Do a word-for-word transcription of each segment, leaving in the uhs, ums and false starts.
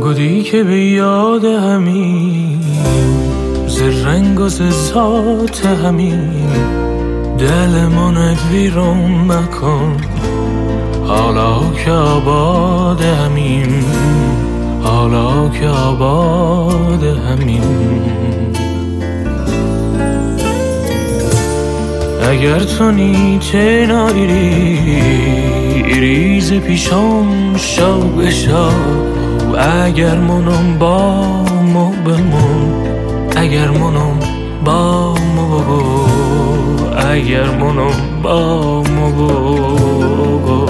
گودی که به یاد همین ز رنگ و ز ذات همین دل من ویرون مکن حالا که آباد همین حالا که آباد همین اگر تو نیچه نایری ریز پیشم شو بشو اگر منم با مو بمون اگر منم با مو بگو اگر منم با مو بگو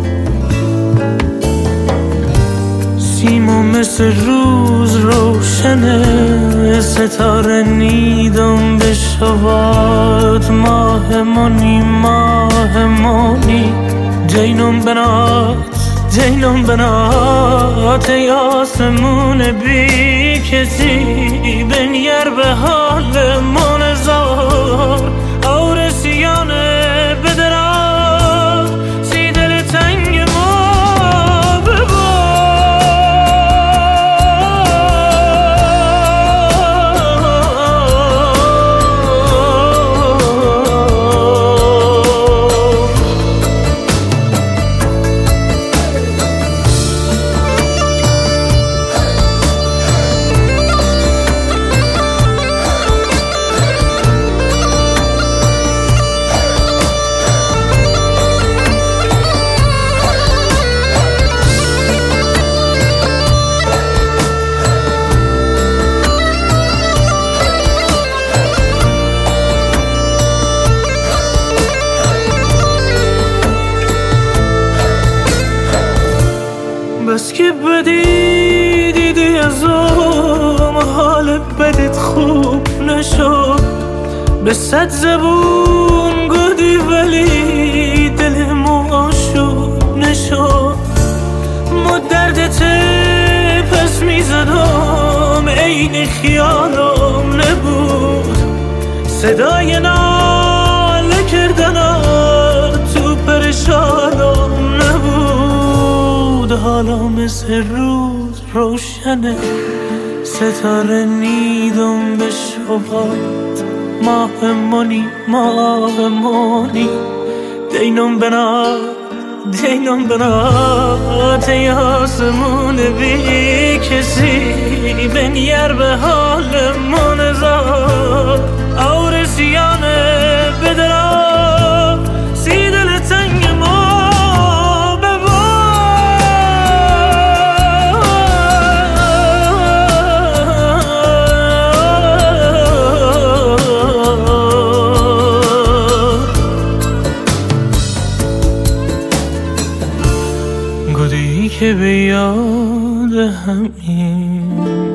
سیما مثل روز روشنه ستاره نیدم بشواد ماه مانی ماه مانی جینم بنات جینم بنات ای آسمون بی کسی بنگر به حال من زار آرسیانه بدرا سی دل تنگ ما ببار بس که بدی دیدی ازم حال بدت خوب نشد به صد زبون گودی ولی دلمو آشوب نشد ما دردت پس میزدم عین خیالم نبود صدای ناله کردنات تو پرشانم نبود حالا مثل روز روشنه ستاره نیدم به شبات ماه مانی ماه مانی دینم بنات دینم بنات ای آسمون بی کسی بنیر به حال من زار آرسیانه بدرا سی دل تنگ ما گودی که به یاد همین